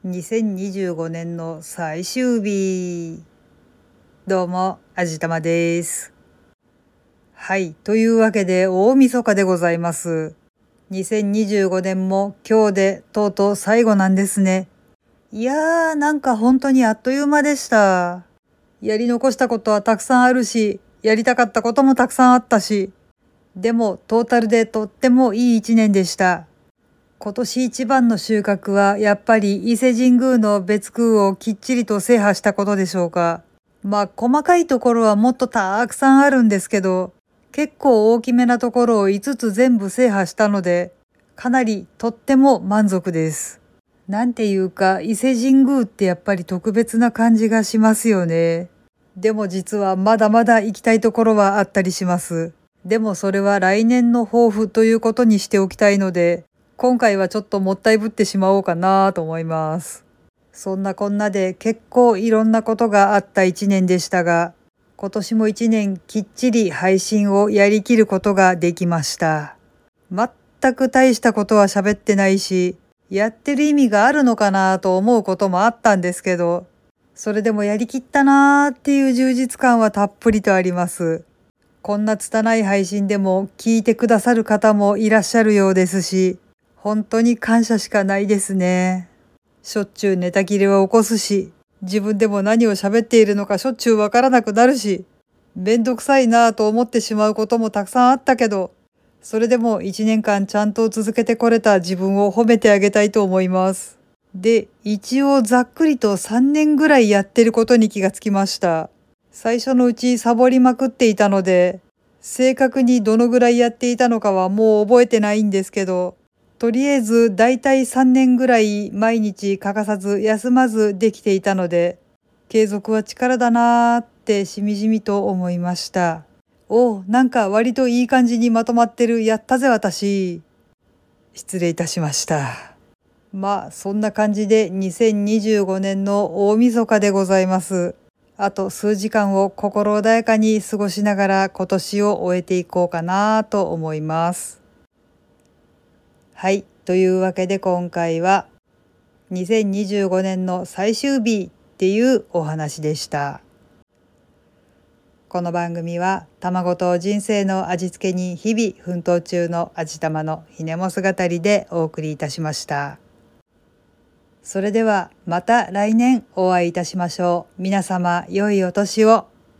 2025年の最終日。どうも、あじたまです。はい、というわけで大晦日でございます。2025年も今日でとうとう最後なんですね。いやー、なんか本当にあっという間でした。やり残したことはたくさんあるし、やりたかったこともたくさんあったし、でもトータルでとってもいい一年でした。今年一番の収穫はやっぱり伊勢神宮の別宮をきっちりと制覇したことでしょうか。細かいところはもっとたくさんあるんですけど、結構大きめなところを5つ全部制覇したので、かなりとっても満足です。なんていうか伊勢神宮ってやっぱり特別な感じがしますよね。でも実はまだまだ行きたいところはあったりします。でもそれは来年の抱負ということにしておきたいので、今回はちょっともったいぶってしまおうかなと思います。そんなこんなで結構いろんなことがあった一年でしたが、今年も一年きっちり配信をやりきることができました。全く大したことは喋ってないし、やってる意味があるのかなと思うこともあったんですけど、それでもやりきったなーっていう充実感はたっぷりとあります。こんな拙い配信でも聞いてくださる方もいらっしゃるようですし、本当に感謝しかないですね。しょっちゅうネタ切れは起こすし、自分でも何を喋っているのかしょっちゅうわからなくなるし、めんどくさいなぁと思ってしまうこともたくさんあったけど、それでも1年間ちゃんと続けてこれた自分を褒めてあげたいと思います。で、一応ざっくりと3年ぐらいやってることに気がつきました。最初のうちサボりまくっていたので、正確にどのぐらいやっていたのかはもう覚えてないんですけど、とりあえずだいたい3年ぐらい毎日欠かさず休まずできていたので、継続は力だなーってしみじみと思いました。なんか割といい感じにまとまってる。やったぜ私。失礼いたしました。そんな感じで2025年の大晦日でございます。あと数時間を心穏やかに過ごしながら今年を終えていこうかなと思います。はい。というわけで今回は2025年の最終日っていうお話でした。この番組は卵と人生の味付けに日々奮闘中の味玉のひねも姿でお送りいたしました。それではまた来年お会いいたしましょう。皆様良いお年を。